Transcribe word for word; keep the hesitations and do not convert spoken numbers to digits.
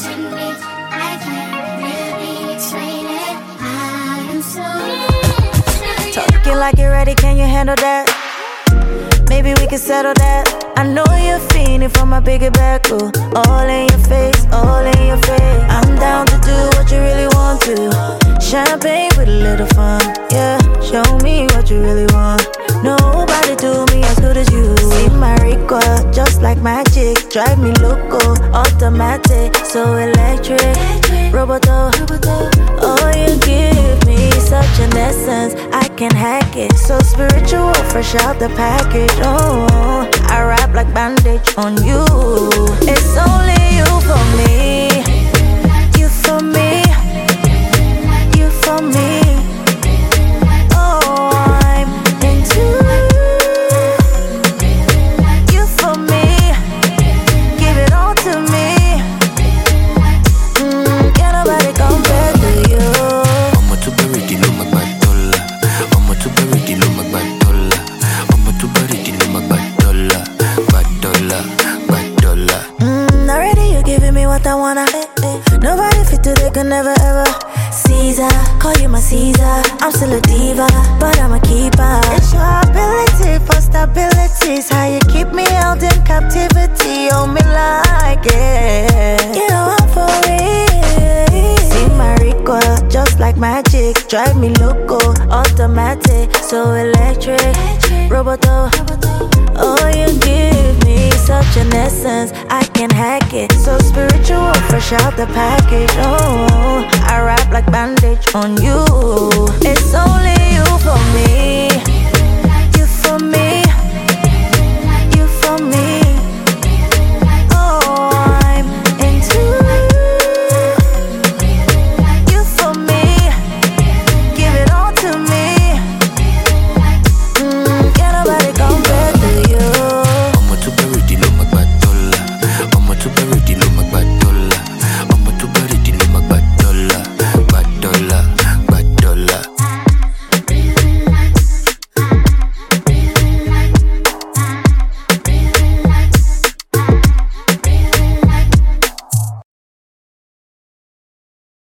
I can't really explain it. I am so talking like you're ready, can you handle that? Maybe we can settle that. I know you're fiending for my bigger back, ooh. All in your face, all in your face. I'm down to do what you really want to. Champagne with a little fun, yeah. Show me what you really want. Nobody do me as good as you. See my record, just like magic. Drive me loco, automatic, so electric. Roboto, oh, you give me such an essence, I can hack it. So spiritual, fresh out the package. Oh, I wrap like bandage on you. It's only you for me. You for me. You for me. Oh, I'm into you for me. Give it all to me. Mm, can't nobody compare to you. I'ma to bury the no magbadola. I'ma to bury the no magbadola. I'ma to bury the no magbadola. Badola, badola. Mm, already you giving me what I wanna. Nobody fit to they could never ever. Caesar, call you my Caesar. I'm still a diva, but I'm a keeper. It's your ability for stability. It's how you keep me out in captivity. Oh, me like it. You know I'm for it. See my recoil, just like magic. Drive me loco, automatic, so electric. Roboto, oh, you give me such an essence, I can hack it. So spiritual, fresh out the package. Oh, I wrap like bandage on you. It's only you for me.